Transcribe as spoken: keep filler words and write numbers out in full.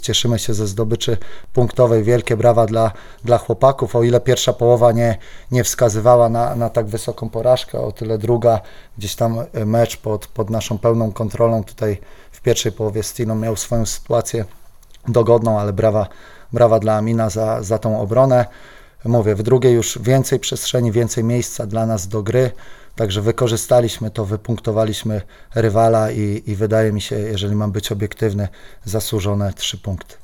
Cieszymy się ze zdobyczy punktowej, wielkie brawa dla, dla chłopaków. O ile pierwsza połowa nie, nie wskazywała na, na tak wysoką porażkę, o tyle druga, gdzieś tam mecz pod, pod naszą pełną kontrolą. Tutaj w pierwszej połowie Stino miał swoją sytuację dogodną, ale brawa, brawa dla Amina za, za tą obronę. Mówię, w drugiej już więcej przestrzeni, więcej miejsca dla nas do gry, także wykorzystaliśmy to, wypunktowaliśmy rywala i, i wydaje mi się, jeżeli mam być obiektywny, zasłużone trzy punkty.